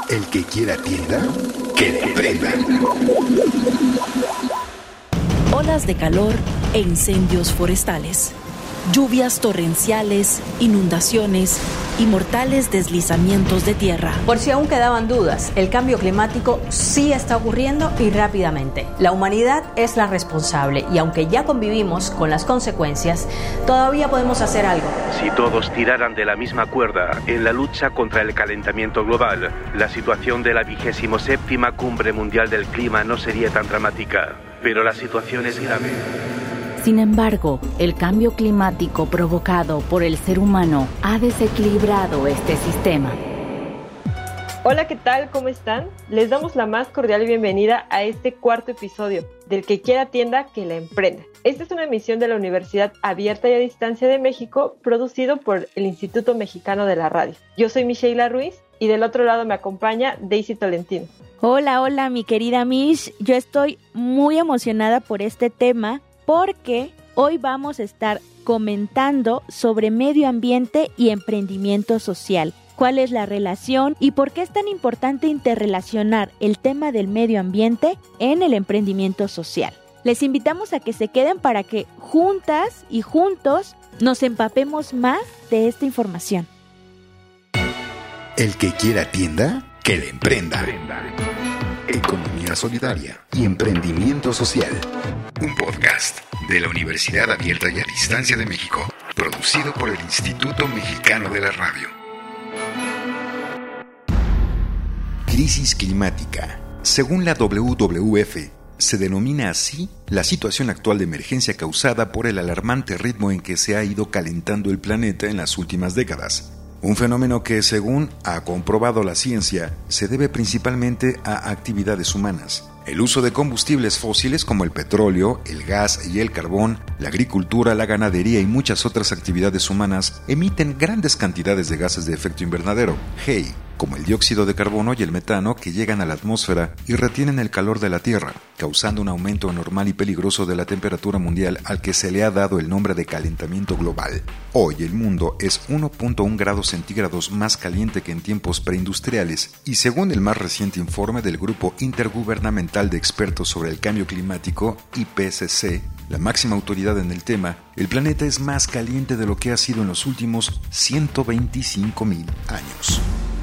El que quiera tienda, que le prenda. Olas de calor e incendios forestales. Lluvias torrenciales, inundaciones y mortales deslizamientos de tierra. Por si aún quedaban dudas, el cambio climático sí está ocurriendo y rápidamente. La humanidad es la responsable y aunque ya convivimos con las consecuencias, todavía podemos hacer algo. Si todos tiraran de la misma cuerda en la lucha contra el calentamiento global, la situación de la 27ª Cumbre Mundial del Clima no sería tan dramática. Pero la situación es grave. Sin embargo, el cambio climático provocado por el ser humano ha desequilibrado este sistema. Hola, ¿qué tal? ¿Cómo están? Les damos la más cordial bienvenida a este cuarto episodio del que quiera tienda, que la emprenda. Esta es una emisión de la Universidad Abierta y a Distancia de México, producido por el Instituto Mexicano de la Radio. Yo soy Micheila Ruiz y del otro lado me acompaña Daisy Tolentino. Hola, mi querida Mish. Yo estoy muy emocionada por este tema porque hoy vamos a estar comentando sobre medio ambiente y emprendimiento social. ¿Cuál es la relación y por qué es tan importante interrelacionar el tema del medio ambiente en el emprendimiento social? Les invitamos a que se queden para que juntas y juntos nos empapemos más de esta información. El que quiera tienda, que le emprenda. Economía solidaria y emprendimiento social. Un podcast de la Universidad Abierta y a Distancia de México, producido por el Instituto Mexicano de la Radio. Crisis climática. Según la WWF, se denomina así la situación actual de emergencia causada por el alarmante ritmo en que se ha ido calentando el planeta en las últimas décadas. Un fenómeno que, según ha comprobado la ciencia, se debe principalmente a actividades humanas. El uso de combustibles fósiles como el petróleo, el gas y el carbón, la agricultura, la ganadería y muchas otras actividades humanas emiten grandes cantidades de gases de efecto invernadero, GEI, como el dióxido de carbono y el metano, que llegan a la atmósfera y retienen el calor de la Tierra, causando un aumento anormal y peligroso de la temperatura mundial al que se le ha dado el nombre de calentamiento global. Hoy el mundo es 1.1 grados centígrados más caliente que en tiempos preindustriales y según el más reciente informe del Grupo Intergubernamental de Expertos sobre el Cambio Climático, IPCC, la máxima autoridad en el tema, el planeta es más caliente de lo que ha sido en los últimos 125,000 años.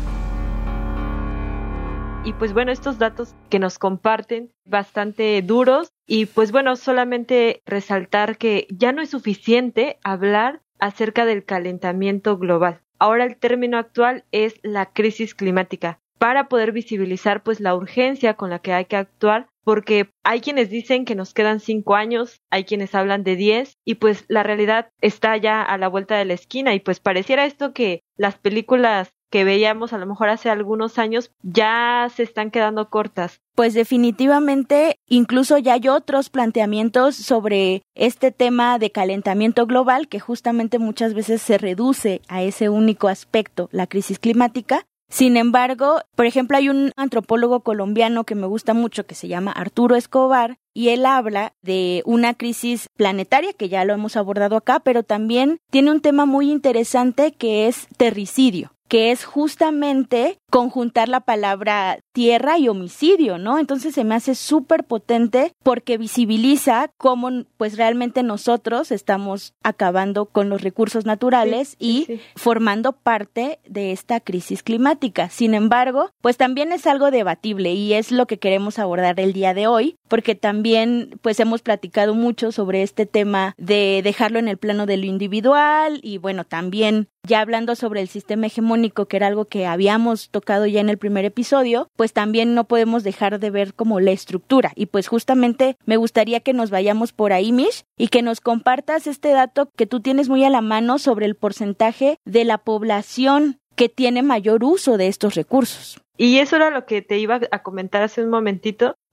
Y pues bueno, estos datos que nos comparten bastante duros y pues bueno, solamente resaltar que ya no es suficiente hablar acerca del calentamiento global. Ahora el término actual es la crisis climática para poder visibilizar pues la urgencia con la que hay que actuar, porque hay quienes dicen que nos quedan 5 años, hay quienes hablan de 10 y pues la realidad está ya a la vuelta de la esquina y pues pareciera esto que las películas que veíamos a lo mejor hace algunos años ya se están quedando cortas. Pues definitivamente, incluso ya hay otros planteamientos sobre este tema de calentamiento global que justamente muchas veces se reduce a ese único aspecto, la crisis climática. Sin embargo, por ejemplo, hay un antropólogo colombiano que me gusta mucho que se llama Arturo Escobar y él habla de una crisis planetaria que ya lo hemos abordado acá, pero también tiene un tema muy interesante que es terricidio, que es justamente conjuntar la palabra tierra y homicidio, ¿no? Entonces se me hace súper potente porque visibiliza cómo pues realmente nosotros estamos acabando con los recursos naturales y formando parte de esta crisis climática. Sin embargo, pues también es algo debatible y es lo que queremos abordar el día de hoy, porque también pues hemos platicado mucho sobre este tema de dejarlo en el plano de lo individual y bueno, también ya hablando sobre el sistema hegemónico, que era algo que habíamos tocado ya en el primer episodio, pues también no podemos dejar de ver como la estructura. Y pues justamente me gustaría que nos vayamos por ahí, Mish, y que nos compartas este dato que tú tienes muy a la mano sobre el porcentaje de la población que tiene mayor uso de estos recursos. Y eso era lo que te iba a comentar hace un momentito,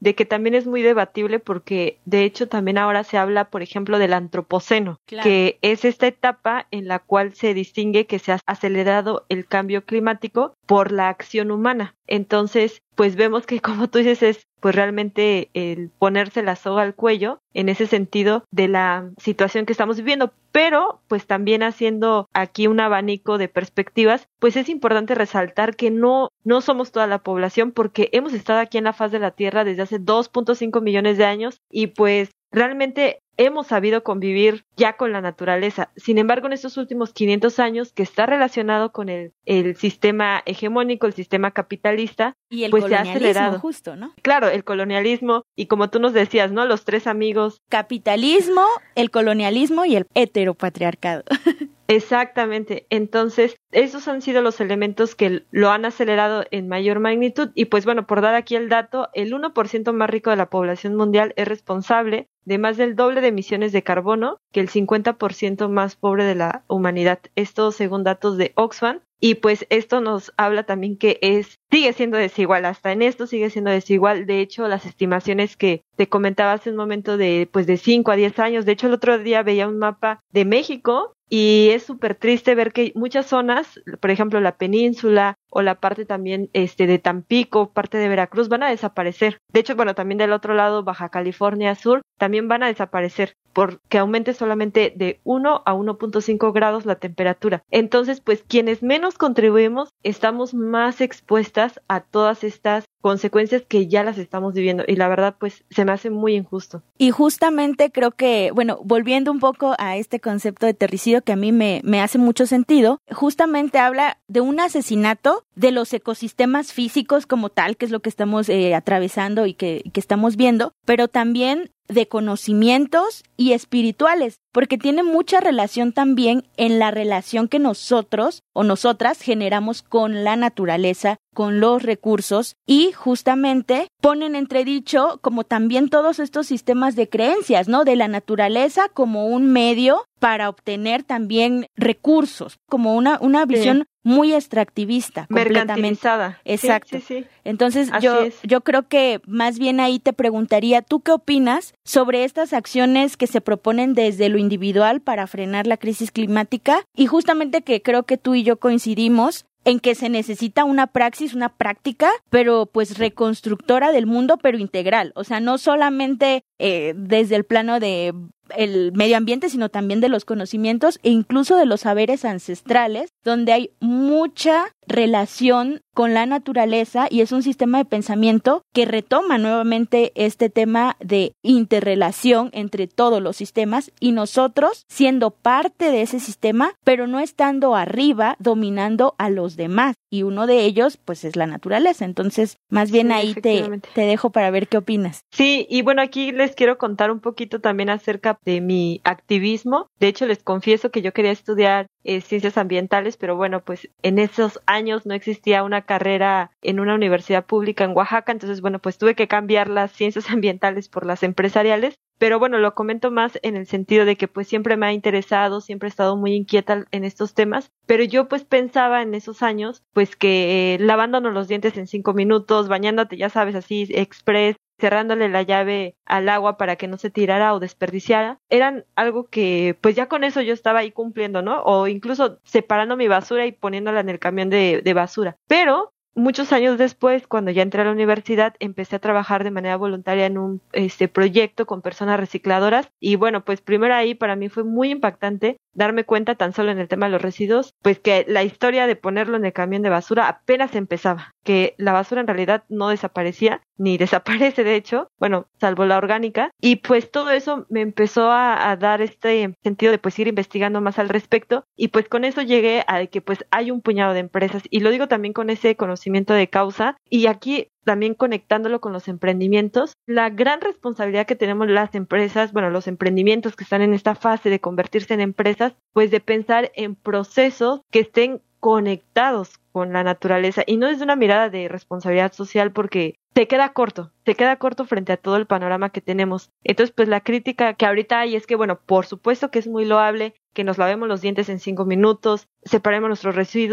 de que también es muy debatible porque de hecho también ahora se habla, por ejemplo, del antropoceno, claro, que es esta etapa en la cual se distingue que se ha acelerado el cambio climático por la acción humana. Entonces, pues vemos que, como tú dices, es pues realmente el ponerse la soga al cuello en ese sentido de la situación que estamos viviendo, pero pues también haciendo aquí un abanico de perspectivas, pues es importante resaltar que no somos toda la población, porque hemos estado aquí en la faz de la Tierra desde hace 2.5 millones de años y pues realmente hemos sabido convivir ya con la naturaleza. Sin embargo, en estos últimos 500 años, que está relacionado con el sistema hegemónico, el sistema capitalista, y el pues se ha colonialismo, acelerado. Justo, ¿no? Claro, el colonialismo, y como tú nos decías, ¿no? Los tres amigos. Capitalismo, el colonialismo y el heteropatriarcado. Exactamente. Entonces, esos han sido los elementos que lo han acelerado en mayor magnitud. Y pues bueno, por dar aquí el dato, el 1% más rico de la población mundial es responsable de más del doble de emisiones de carbono que el 50% más pobre de la humanidad. Esto según datos de Oxfam. Y pues esto nos habla también que sigue siendo desigual, hasta en esto sigue siendo desigual. De hecho, las estimaciones que te comentaba hace un momento de 5 a 10 años, de hecho el otro día veía un mapa de México y es súper triste ver que muchas zonas, por ejemplo la península o la parte también de Tampico, parte de Veracruz, van a desaparecer. De hecho, bueno, también del otro lado, Baja California Sur, también van a desaparecer porque aumente solamente de 1 a 1.5 grados la temperatura. Entonces, pues quienes menos contribuimos estamos más expuestas a todas estas consecuencias que ya las estamos viviendo y la verdad pues se me hace muy injusto. Y justamente creo que, bueno, volviendo un poco a este concepto de terricidio que a mí me hace mucho sentido, justamente habla de un asesinato de los ecosistemas físicos como tal, que es lo que estamos atravesando y que estamos viendo, pero también de conocimientos y espirituales, porque tiene mucha relación también en la relación que nosotros o nosotras generamos con la naturaleza, con los recursos, y justamente ponen entredicho como también todos estos sistemas de creencias, ¿no? De la naturaleza como un medio para obtener también recursos, como una visión muy extractivista, mercantilizada. Exacto. Sí. Entonces yo creo que más bien ahí te preguntaría, ¿tú qué opinas sobre estas acciones que se proponen desde lo individual para frenar la crisis climática? Y justamente que creo que tú y yo coincidimos en que se necesita una praxis, una práctica, pero pues reconstructora del mundo, pero integral. O sea, no solamente desde el plano de el medio ambiente, sino también de los conocimientos e incluso de los saberes ancestrales, donde hay mucha relación con la naturaleza y es un sistema de pensamiento que retoma nuevamente este tema de interrelación entre todos los sistemas y nosotros siendo parte de ese sistema, pero no estando arriba dominando a los demás, y uno de ellos pues es la naturaleza. Entonces más bien ahí te dejo para ver qué opinas. Sí, y bueno, aquí les quiero contar un poquito también acerca de mi activismo. De hecho, les confieso que yo quería estudiar ciencias ambientales, pero bueno, pues en esos años no existía una carrera en una universidad pública en Oaxaca, entonces bueno, pues tuve que cambiar las ciencias ambientales por las empresariales. Pero bueno, lo comento más en el sentido de que pues siempre me ha interesado, siempre he estado muy inquieta en estos temas, pero yo pues pensaba en esos años pues que lavándonos los dientes en 5 minutos, bañándote, ya sabes, así express, cerrándole la llave al agua para que no se tirara o desperdiciara, eran algo que pues ya con eso yo estaba ahí cumpliendo, ¿no? O incluso separando mi basura y poniéndola en el camión de basura. Pero muchos años después, cuando ya entré a la universidad, empecé a trabajar de manera voluntaria en un proyecto con personas recicladoras y bueno, pues primero ahí para mí fue muy impactante darme cuenta tan solo en el tema de los residuos, pues que la historia de ponerlo en el camión de basura apenas empezaba, que la basura en realidad no desaparecía, ni desaparece de hecho, bueno, salvo la orgánica, y pues todo eso me empezó a dar este sentido de pues ir investigando más al respecto, y pues con eso llegué a que pues hay un puñado de empresas, y lo digo también con ese conocimiento de causa, y aquí también conectándolo con los emprendimientos, la gran responsabilidad que tenemos las empresas, bueno, los emprendimientos que están en esta fase de convertirse en empresas, pues de pensar en procesos que estén conectados con la naturaleza y no desde una mirada de responsabilidad social porque se queda corto frente a todo el panorama que tenemos. Entonces, pues la crítica que ahorita hay es que, bueno, por supuesto que es muy loable que nos lavemos los dientes en 5 minutos, separemos nuestros residuos,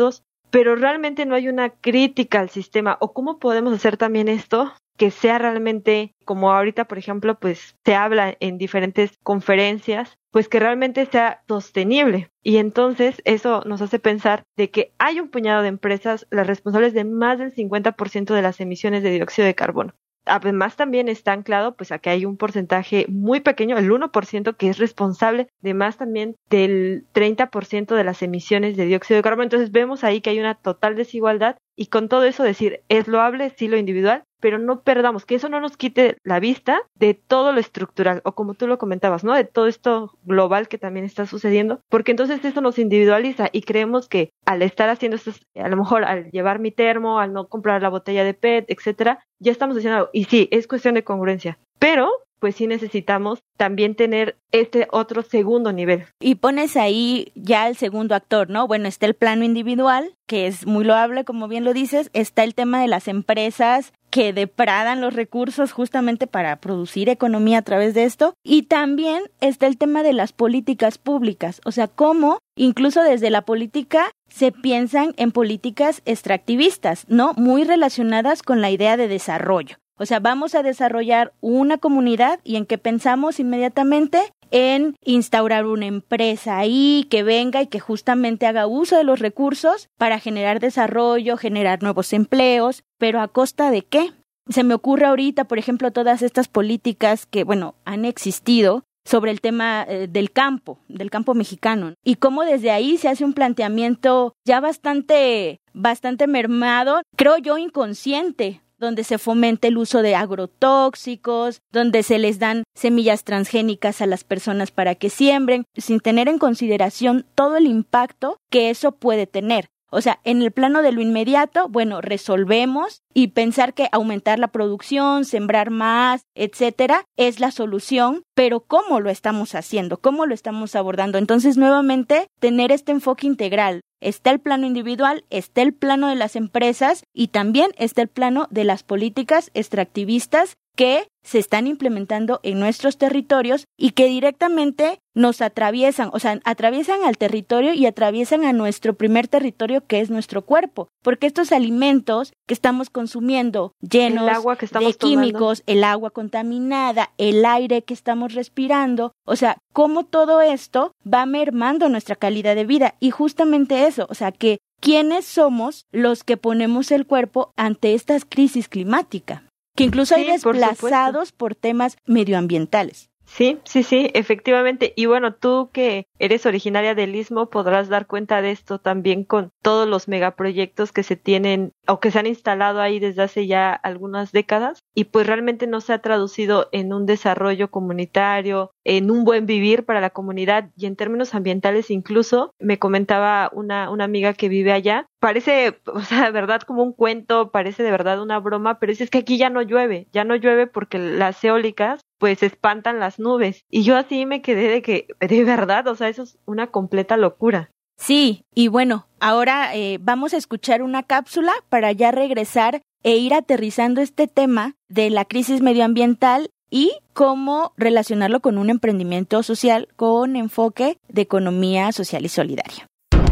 pero realmente no hay una crítica al sistema. ¿O cómo podemos hacer también esto que sea realmente, como ahorita, por ejemplo, pues se habla en diferentes conferencias, pues que realmente sea sostenible? Y entonces eso nos hace pensar de que hay un puñado de empresas las responsables de más del 50% de las emisiones de dióxido de carbono. Además, también está anclado pues a que hay un porcentaje muy pequeño, el 1%, que es responsable de más también del 30% de las emisiones de dióxido de carbono. Entonces vemos ahí que hay una total desigualdad, y con todo eso decir, es loable, sí, lo individual, pero no perdamos, que eso no nos quite la vista de todo lo estructural, o como tú lo comentabas, ¿no? De todo esto global que también está sucediendo, porque entonces eso nos individualiza y creemos que al estar haciendo esto, a lo mejor al llevar mi termo, al no comprar la botella de PET, etcétera, ya estamos diciendo algo. Y sí, es cuestión de congruencia, pero pues sí necesitamos también tener este otro segundo nivel. Y pones ahí ya el segundo actor, ¿no? Bueno, está el plano individual, que es muy loable, como bien lo dices, está el tema de las empresas que depradan los recursos justamente para producir economía a través de esto, y también está el tema de las políticas públicas, o sea, cómo incluso desde la política se piensan en políticas extractivistas, ¿no? Muy relacionadas con la idea de desarrollo. O sea, vamos a desarrollar una comunidad y en qué pensamos inmediatamente en instaurar una empresa ahí que venga y que justamente haga uso de los recursos para generar desarrollo, generar nuevos empleos, pero ¿a costa de qué? Se me ocurre ahorita, por ejemplo, todas estas políticas que, bueno, han existido sobre el tema del campo mexicano, y cómo desde ahí se hace un planteamiento ya bastante mermado, creo yo inconsciente, donde se fomenta el uso de agrotóxicos, donde se les dan semillas transgénicas a las personas para que siembren, sin tener en consideración todo el impacto que eso puede tener. O sea, en el plano de lo inmediato, bueno, resolvemos, y pensar que aumentar la producción, sembrar más, etcétera, es la solución, pero ¿cómo lo estamos haciendo? ¿Cómo lo estamos abordando? Entonces, nuevamente, tener este enfoque integral. Está el plano individual, está el plano de las empresas y también está el plano de las políticas extractivistas que se están implementando en nuestros territorios y que directamente nos atraviesan, o sea, atraviesan al territorio y atraviesan a nuestro primer territorio, que es nuestro cuerpo, porque estos alimentos que estamos consumiendo llenos de químicos, el agua contaminada, el aire que estamos respirando, o sea, cómo todo esto va mermando nuestra calidad de vida. Y justamente eso, o sea, que ¿quiénes somos los que ponemos el cuerpo ante esta crisis climática? Que incluso hay desplazados por temas medioambientales. Sí, efectivamente. Y bueno, tú que eres originaria del Istmo podrás dar cuenta de esto también con todos los megaproyectos que se tienen o que se han instalado ahí desde hace ya algunas décadas, y pues realmente no se ha traducido en un desarrollo comunitario, en un buen vivir para la comunidad, y en términos ambientales incluso. Me comentaba una amiga que vive allá, parece, o sea, de verdad como un cuento, parece de verdad una broma, pero es que aquí ya no llueve porque las eólicas pues espantan las nubes. Y yo así me quedé de que, de verdad, o sea, eso es una completa locura. Sí, y bueno, ahora vamos a escuchar una cápsula para ya regresar e ir aterrizando este tema de la crisis medioambiental y cómo relacionarlo con un emprendimiento social con enfoque de economía social y solidaria.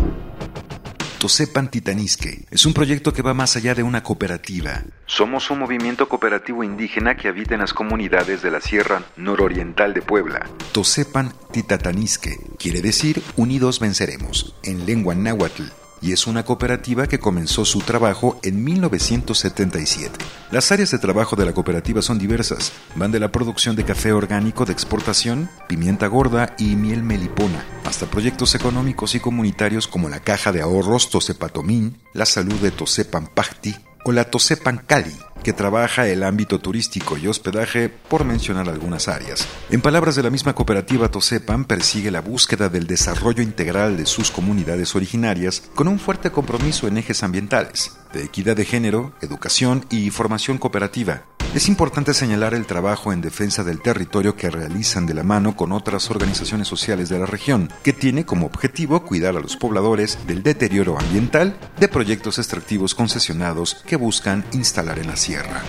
Tosepan Titanisque es un proyecto que va más allá de una cooperativa. Somos un movimiento cooperativo indígena que habita en las comunidades de la Sierra Nororiental de Puebla. Tosepan Titanisque quiere decir Unidos Venceremos, en lengua náhuatl, y es una cooperativa que comenzó su trabajo en 1977. Las áreas de trabajo de la cooperativa son diversas. Van de la producción de café orgánico de exportación, pimienta gorda y miel melipona, hasta proyectos económicos y comunitarios como la Caja de Ahorros Tosepatomín, la Salud de Tosepan Pacti o la Tosepan Cali, que trabaja el ámbito turístico y hospedaje, por mencionar algunas áreas. En palabras de la misma cooperativa, Tosepan persigue la búsqueda del desarrollo integral de sus comunidades originarias con un fuerte compromiso en ejes ambientales, de equidad de género, educación y formación cooperativa. Es importante señalar el trabajo en defensa del territorio que realizan de la mano con otras organizaciones sociales de la región, que tiene como objetivo cuidar a los pobladores del deterioro ambiental de proyectos extractivos concesionados que buscan instalar en la sierra.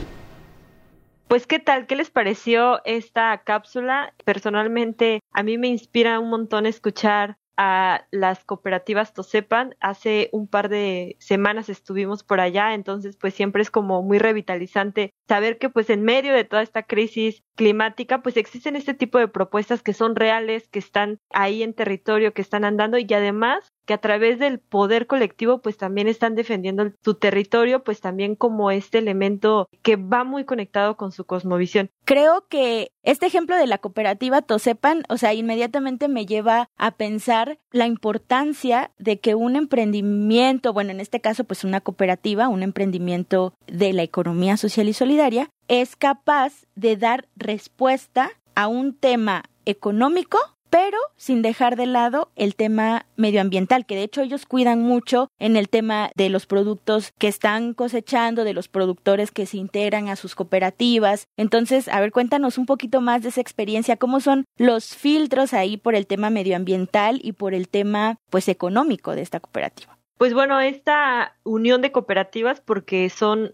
Pues, ¿qué tal? ¿Qué les pareció esta cápsula? Personalmente, a mí me inspira un montón escuchar a las cooperativas Tosepan. Hace un par de semanas estuvimos por allá, entonces pues siempre es como muy revitalizante saber que pues en medio de toda esta crisis climática pues existen este tipo de propuestas que son reales, que están ahí en territorio, que están andando y además que a través del poder colectivo pues también están defendiendo su territorio, pues también como este elemento que va muy conectado con su cosmovisión. Creo que este ejemplo de la cooperativa Tosepan, o sea, inmediatamente me lleva a pensar la importancia de que un emprendimiento, bueno, en este caso pues una cooperativa, un emprendimiento de la economía social y solidaria, es capaz de dar respuesta a un tema económico, pero sin dejar de lado el tema medioambiental, que de hecho ellos cuidan mucho en el tema de los productos que están cosechando, de los productores que se integran a sus cooperativas. Entonces, a ver, cuéntanos un poquito más de esa experiencia, cómo son los filtros ahí por el tema medioambiental y por el tema, pues, económico de esta cooperativa. Pues bueno, esta unión de cooperativas, porque son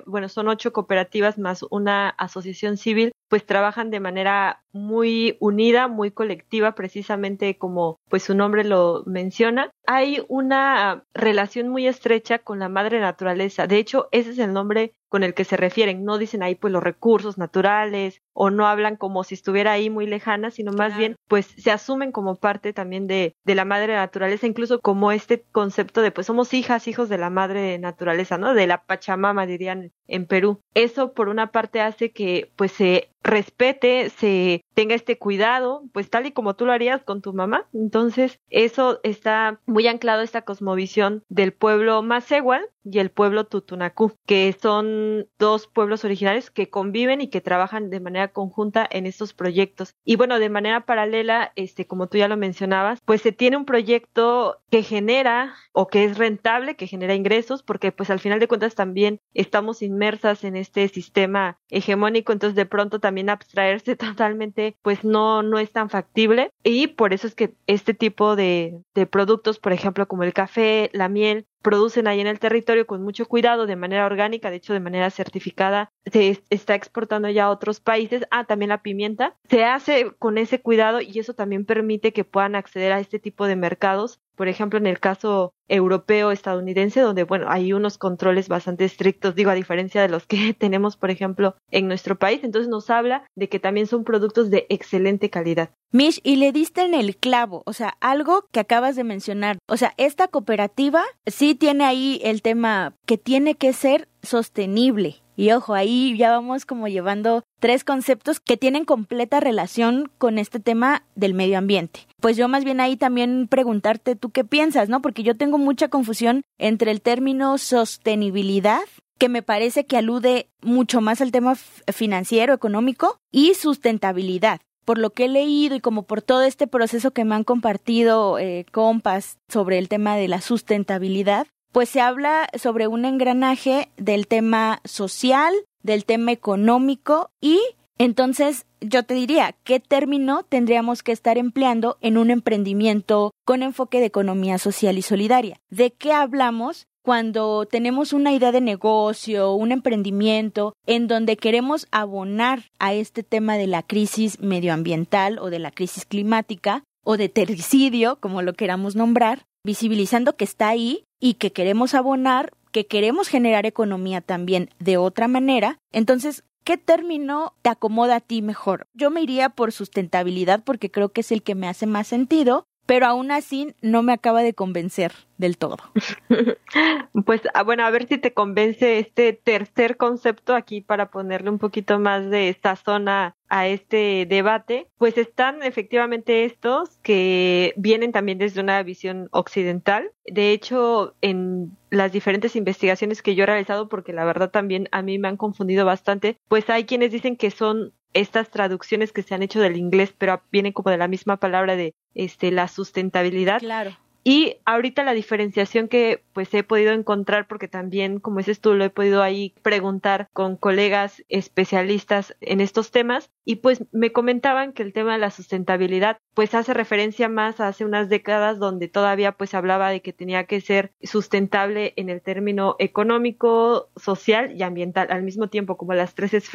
8 cooperativas más una asociación civil, pues trabajan de manera muy unida, muy colectiva, precisamente como pues su nombre lo menciona. Hay una relación muy estrecha con la madre naturaleza. De hecho, ese es el nombre con el que se refieren. No dicen ahí pues los recursos naturales o no hablan como si estuviera ahí muy lejana, sino más bien pues se asumen como parte también de la madre naturaleza, incluso como este concepto de pues somos hijos de la madre naturaleza, ¿no? De la Pachamama, dirían en Perú. Eso por una parte hace que pues se respete, se tenga este cuidado, pues tal y como tú lo harías con tu mamá. Entonces, eso está muy anclado a esta cosmovisión del pueblo Macehual y el pueblo Tutunacú, que son dos pueblos originarios que conviven y que trabajan de manera conjunta en estos proyectos. Y bueno, de manera paralela, como tú ya lo mencionabas, pues se tiene un proyecto que genera o que es rentable, que genera ingresos, porque pues al final de cuentas también estamos inmersas en este sistema hegemónico, entonces de pronto también abstraerse totalmente pues no es tan factible, y por eso es que este tipo de productos, por ejemplo como el café, la miel, producen ahí en el territorio con mucho cuidado, de manera orgánica, de hecho de manera certificada, se está exportando ya a otros países. También la pimienta se hace con ese cuidado y eso también permite que puedan acceder a este tipo de mercados. Por ejemplo, en el caso europeo, estadounidense, donde, bueno, hay unos controles bastante estrictos, digo, a diferencia de los que tenemos, por ejemplo, en nuestro país. Entonces nos habla de que también son productos de excelente calidad. Mish, y le diste en el clavo, o sea, algo que acabas de mencionar. O sea, esta cooperativa sí tiene ahí el tema que tiene que ser sostenible. Y ojo, ahí ya vamos como llevando 3 conceptos que tienen completa relación con este tema del medio ambiente. Pues yo más bien ahí también preguntarte tú qué piensas, ¿no? Porque yo tengo mucha confusión entre el término sostenibilidad, que me parece que alude mucho más al tema financiero, económico, y sustentabilidad. Por lo que he leído y como por todo este proceso que me han compartido compas sobre el tema de la sustentabilidad, pues se habla sobre un engranaje del tema social, del tema económico, y entonces yo te diría, ¿qué término tendríamos que estar empleando en un emprendimiento con enfoque de economía social y solidaria? ¿De qué hablamos cuando tenemos una idea de negocio, un emprendimiento en donde queremos abonar a este tema de la crisis medioambiental o de la crisis climática o de terricidio, como lo queramos nombrar, visibilizando que está ahí y que queremos abonar, que queremos generar economía también de otra manera? Entonces, ¿qué término te acomoda a ti mejor? Yo me iría por sustentabilidad porque creo que es el que me hace más sentido, pero aún así no me acaba de convencer del todo. Pues bueno, a ver si te convence este tercer concepto aquí para ponerle un poquito más de sazón a este debate. Pues están efectivamente estos que vienen también desde una visión occidental. De hecho, en las diferentes investigaciones que yo he realizado, porque la verdad también a mí me han confundido bastante, pues hay quienes dicen que son estas traducciones que se han hecho del inglés, pero vienen como de la misma palabra de la sustentabilidad. Claro. Y ahorita la diferenciación que pues he podido encontrar, porque también, como dices tú, lo he podido ahí preguntar con colegas especialistas en estos temas, y pues me comentaban que el tema de la sustentabilidad pues hace referencia más a hace unas décadas, donde todavía pues hablaba de que tenía que ser sustentable en el término económico, social y ambiental, al mismo tiempo, como las 3 esferas.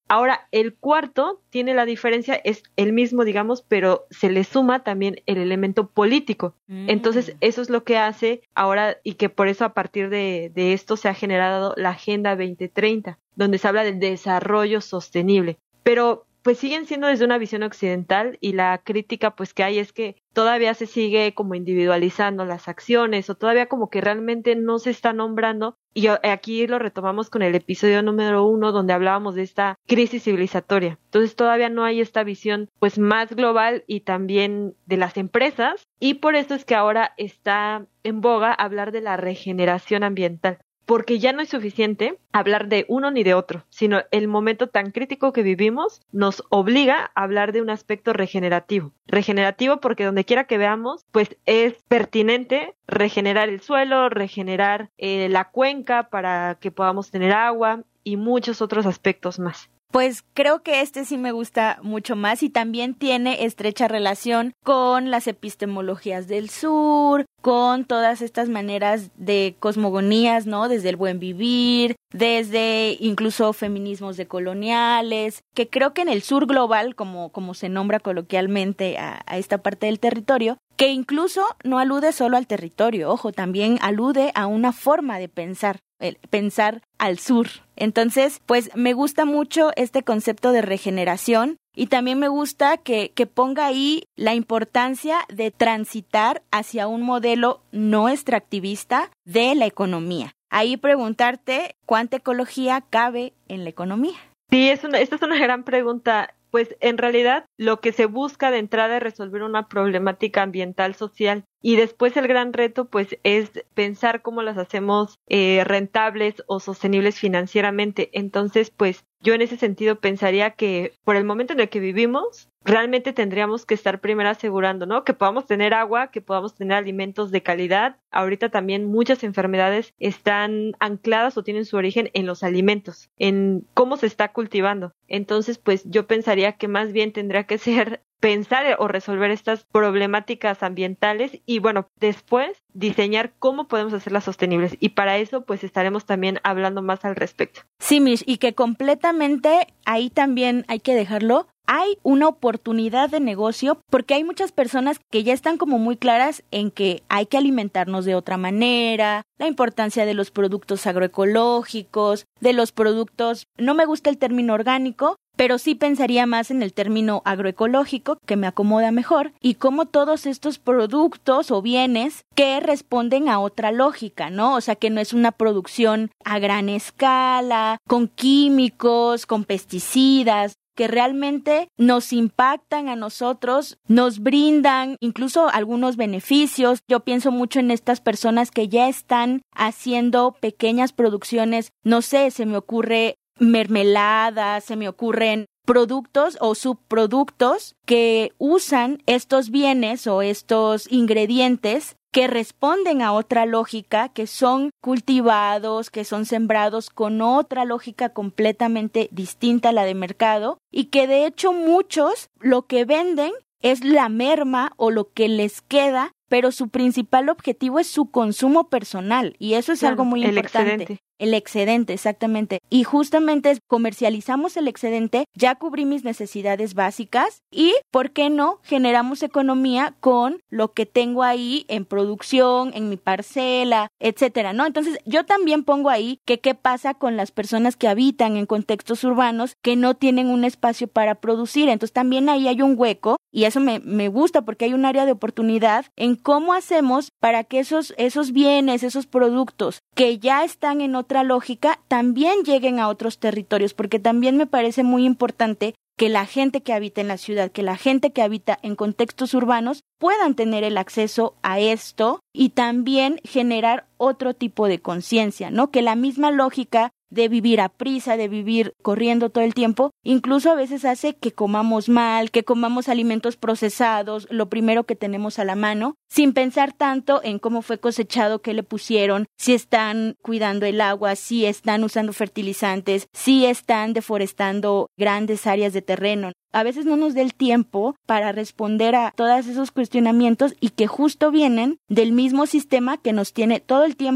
Ahora, el cuarto tiene la diferencia, es el mismo, digamos, pero se le suma también el elemento político. Entonces, eso es lo que hace ahora, y que por eso a partir de esto se ha generado la Agenda 2030, donde se habla del desarrollo sostenible. Pero pues siguen siendo desde una visión occidental, y la crítica pues que hay es que todavía se sigue como individualizando las acciones, o todavía como que realmente no se está nombrando, y aquí lo retomamos con el episodio número 1 donde hablábamos de esta crisis civilizatoria. Entonces todavía no hay esta visión pues más global y también de las empresas, y por eso es que ahora está en boga hablar de la regeneración ambiental. Porque ya no es suficiente hablar de uno ni de otro, sino el momento tan crítico que vivimos nos obliga a hablar de un aspecto regenerativo. Regenerativo porque donde quiera que veamos, pues es pertinente regenerar el suelo, regenerar la cuenca para que podamos tener agua y muchos otros aspectos más. Pues creo que este sí me gusta mucho más, y también tiene estrecha relación con las epistemologías del sur, con todas estas maneras de cosmogonías, ¿no? Desde el buen vivir, desde incluso feminismos decoloniales, que creo que en el sur global, como se nombra coloquialmente a esta parte del territorio, que incluso no alude solo al territorio, ojo, también alude a una forma de pensar, el pensar al sur. Entonces, pues me gusta mucho este concepto de regeneración, y también me gusta que ponga ahí la importancia de transitar hacia un modelo no extractivista de la economía. Ahí preguntarte cuánta ecología cabe en la economía. Sí, esta es una gran pregunta. Pues en realidad lo que se busca de entrada es resolver una problemática ambiental social, y después el gran reto pues es pensar cómo las hacemos rentables o sostenibles financieramente. Entonces pues yo en ese sentido pensaría que por el momento en el que vivimos realmente tendríamos que estar primero asegurando, ¿no? Que podamos tener agua, que podamos tener alimentos de calidad. Ahorita también muchas enfermedades están ancladas o tienen su origen en los alimentos, en cómo se está cultivando. Entonces, pues yo pensaría que más bien tendría que ser pensar o resolver estas problemáticas ambientales, y bueno, después diseñar cómo podemos hacerlas sostenibles, y para eso pues estaremos también hablando más al respecto. Sí, Mish, y que completamente ahí también hay que dejarlo. Hay una oportunidad de negocio porque hay muchas personas que ya están como muy claras en que hay que alimentarnos de otra manera, la importancia de los productos agroecológicos, de los productos, no me gusta el término orgánico, pero sí pensaría más en el término agroecológico, que me acomoda mejor, y cómo todos estos productos o bienes que responden a otra lógica, ¿no? O sea, que no es una producción a gran escala, con químicos, con pesticidas, que realmente nos impactan a nosotros, nos brindan incluso algunos beneficios. Yo pienso mucho en estas personas que ya están haciendo pequeñas producciones, no sé, se me ocurre mermeladas, se me ocurren productos o subproductos que usan estos bienes o estos ingredientes que responden a otra lógica, que son cultivados, que son sembrados con otra lógica completamente distinta a la de mercado, y que de hecho muchos lo que venden es la merma o lo que les queda, pero su principal objetivo es su consumo personal, y eso es algo muy importante. El excedente, exactamente. Y justamente comercializamos el excedente, ya cubrí mis necesidades básicas y, ¿por qué no?, generamos economía con lo que tengo ahí en producción, en mi parcela, etcétera, ¿no? Entonces, yo también pongo ahí que qué pasa con las personas que habitan en contextos urbanos que no tienen un espacio para producir. Entonces, también ahí hay un hueco, y eso me gusta porque hay un área de oportunidad en cómo hacemos para que esos bienes, esos productos que ya están en otra lógica también lleguen a otros territorios, porque también me parece muy importante que la gente que habita en la ciudad, que la gente que habita en contextos urbanos puedan tener el acceso a esto, y también generar otro tipo de conciencia, ¿no? Que la misma lógica de vivir a prisa, de vivir corriendo todo el tiempo, incluso a veces hace que comamos mal, que comamos alimentos procesados, lo primero que tenemos a la mano, sin pensar tanto en cómo fue cosechado, qué le pusieron, si están cuidando el agua, si están usando fertilizantes, si están deforestando grandes áreas de terreno. A veces no nos da el tiempo para responder a todos esos cuestionamientos, y que justo vienen del mismo sistema que nos tiene todo el tiempo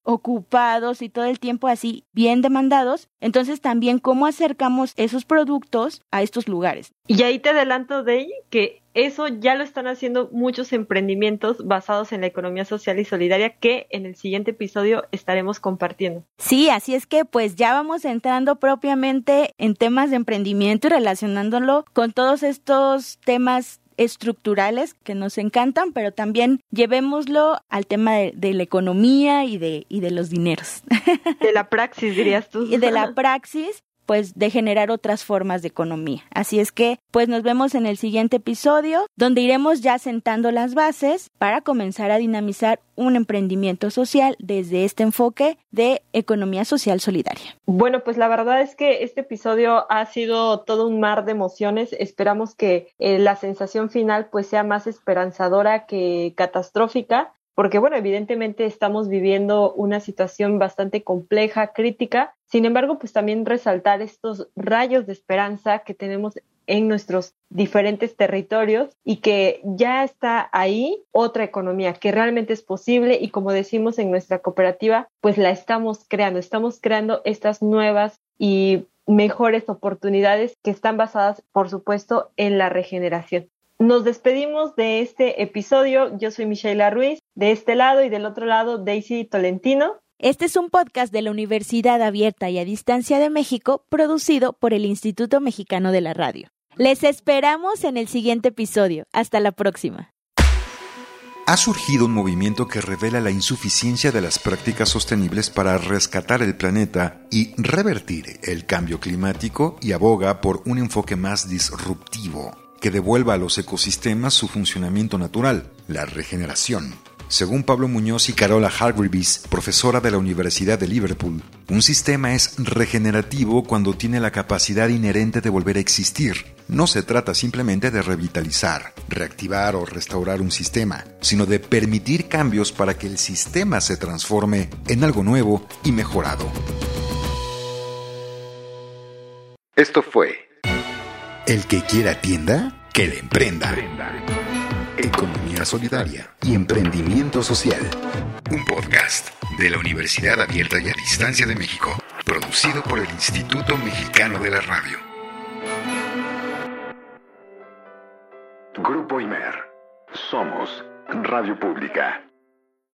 ocupados y todo el tiempo así bien demandados. Entonces también cómo acercamos esos productos a estos lugares. Y ahí te adelanto, Dey, que eso ya lo están haciendo muchos emprendimientos basados en la economía social y solidaria que en el siguiente episodio estaremos compartiendo. Sí, así es que pues ya vamos entrando propiamente en temas de emprendimiento y relacionándolo con todos estos temas estructurales que nos encantan, pero también llevémoslo al tema de la economía y de los dineros. De la praxis, dirías tú. Y de la praxis, pues de generar otras formas de economía. Así es que pues nos vemos en el siguiente episodio, donde iremos ya sentando las bases para comenzar a dinamizar un emprendimiento social desde este enfoque de economía social solidaria. Bueno, pues la verdad es que este episodio ha sido todo un mar de emociones. Esperamos que la sensación final pues sea más esperanzadora que catastrófica, porque bueno, evidentemente estamos viviendo una situación bastante compleja, crítica. Sin embargo, pues también resaltar estos rayos de esperanza que tenemos en nuestros diferentes territorios y que ya está ahí otra economía que realmente es posible y como decimos en nuestra cooperativa, pues la estamos creando estas nuevas y mejores oportunidades que están basadas, por supuesto, en la regeneración. Nos despedimos de este episodio. Yo soy Michaela Ruiz, de este lado y del otro lado Daisy Tolentino. Este es un podcast de la Universidad Abierta y a Distancia de México, producido por el Instituto Mexicano de la Radio. Les esperamos en el siguiente episodio. Hasta la próxima. Ha surgido un movimiento que revela la insuficiencia de las prácticas sostenibles para rescatar el planeta y revertir el cambio climático y aboga por un enfoque más disruptivo que devuelva a los ecosistemas su funcionamiento natural, la regeneración. Según Pablo Muñoz y Carola Hargreaves, profesora de la Universidad de Liverpool, un sistema es regenerativo cuando tiene la capacidad inherente de volver a existir. No se trata simplemente de revitalizar, reactivar o restaurar un sistema, sino de permitir cambios para que el sistema se transforme en algo nuevo y mejorado. Esto fue El que quiera tienda, que le emprenda. Economía solidaria y emprendimiento social. Un podcast de la Universidad Abierta y a Distancia de México, producido por el Instituto Mexicano de la Radio. Grupo Imer. Somos Radio Pública.